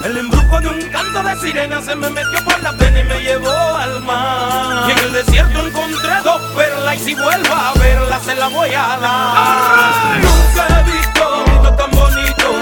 El embrujo de un canto de sirena se me metió por la pena y me llevó al mar. Y en el desierto encontré dos perlas y si vuelvo a verlas se las voy a dar. Nunca he visto tan bonito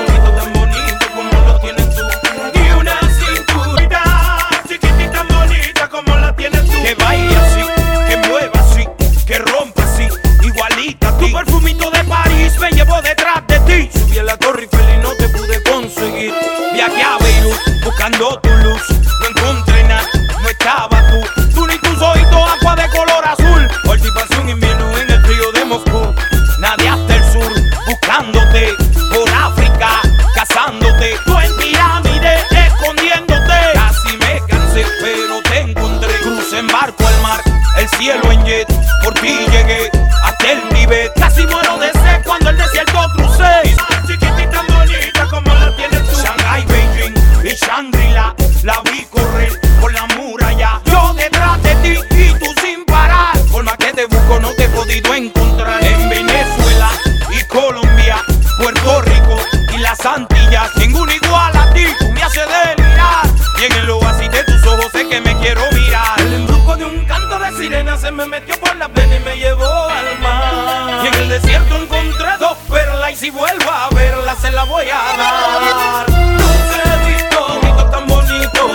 como lo tienes tú. Y una cinturita chiquitita bonita como la tienes tú. Que baile así, que mueva así, que rompa así, igualita a ti. Tu perfumito de París me llevó detrás de ti. Subí a la Torre Eiffel y no te pude conseguir. Viajé a Beirut buscando tu luz. No encontré nada, no estaba tú ni tus ojitos, agua de color azul. Por ti pasé un invierno en el frío de Moscú. Nadie hasta el sur buscándote. Por África cazándote. Tú en pirámide escondiéndote. Casi me cansé pero te encontré. Crucé en barco al mar, el cielo en jet. Por ti llegué hasta el Tíbet. Casi muero de sed cuando el desierto crucé. Chiquitita bonita como la tienes tú. Shanghai, Beijing y Shangri-La. La vi correr por la muralla. Yo detrás de ti y tú sin parar. Por más que te busco no te he podido encontrar. En Venezuela y Colombia, Puerto Rico y las Antillas, ninguno igual a ti, tú me haces delirar. Y en el oasis de tus ojos sé que me quiero mirar. El embrujo de un canto de sirena se me metió por la pena y me llevó al mar. Y en el desierto encontré dos perlas y si vuelvo a verlas se las voy a dar. Nunca he visto tan bonito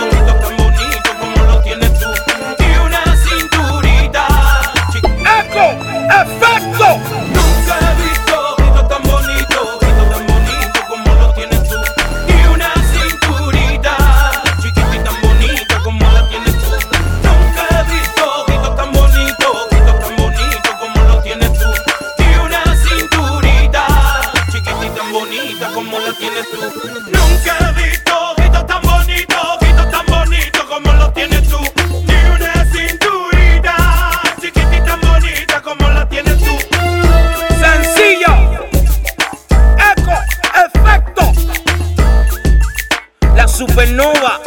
como lo tienes tú. Y una cinturita ¡Eco! ¡Efecto! Nunca he visto tan bonito como lo tienes tú. Y una cinturita chiquitita bonita como la tienes tú. Nunca he visto tan bonito como lo tienes tú. Y una cinturita chiquitita bonita como la tienes tú. Nunca he visto tan bonito como lo tienes tú. Y una cinturita chiquitita bonita como la tienes tú. Sencillo. Eco, efecto. La supernova.